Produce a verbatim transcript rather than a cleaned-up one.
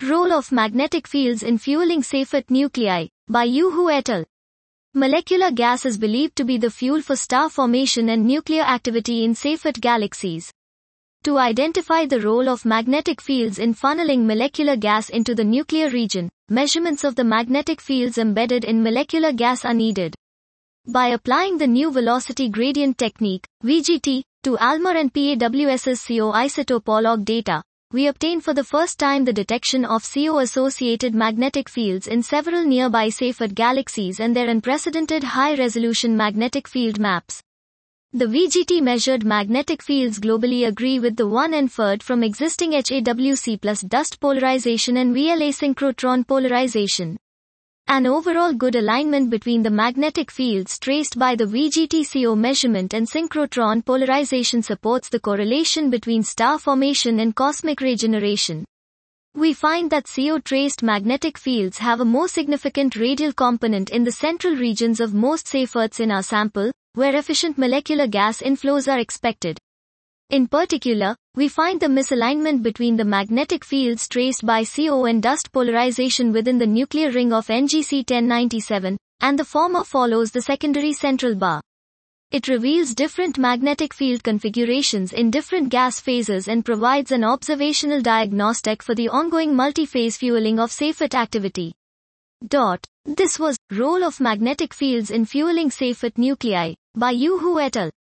Role of magnetic fields in fueling Seyfert nuclei, by Yu Hu et al. Molecular gas is believed to be the fuel for star formation and nuclear activity in Seyfert galaxies. To identify the role of magnetic fields in funneling molecular gas into the nuclear region, measurements of the magnetic fields embedded in molecular gas are needed. By applying the new velocity gradient technique, V G T, to ALMA and PAWS's C O isotope log data, we obtain for the first time the detection of C O-associated magnetic fields in several nearby Seyfert galaxies and their unprecedented high-resolution magnetic field maps. The V G T measured magnetic fields globally agree with the one inferred from existing H A W C plus dust polarization and V L A synchrotron polarization. An overall good alignment between the magnetic fields traced by the V G T C O measurement and synchrotron polarization supports the correlation between star formation and cosmic ray generation. We find that C O-traced magnetic fields have a more significant radial component in the central regions of most Seyferts in our sample, where efficient molecular gas inflows are expected. In particular, we find the misalignment between the magnetic fields traced by C O and dust polarization within the nuclear ring of N G C ten ninety-seven, and the former follows the secondary central bar. It reveals different magnetic field configurations in different gas phases and provides an observational diagnostic for the ongoing multi-phase fueling of Seyfert activity. Dot. This was Role of Magnetic Fields in Fueling Seyfert Nuclei, by Yu Hu et al.